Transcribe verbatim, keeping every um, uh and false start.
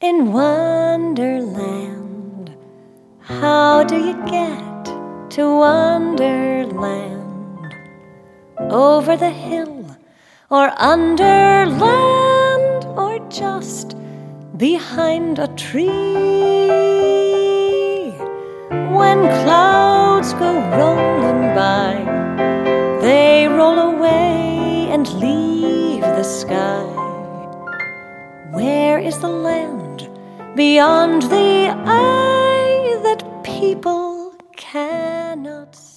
In Wonderland, how do you get to Wonderland? Over the hill or under land, or just behind a tree? When clouds go rolling by, they roll away and leave the sky. Where is the land beyond the eye that people cannot see?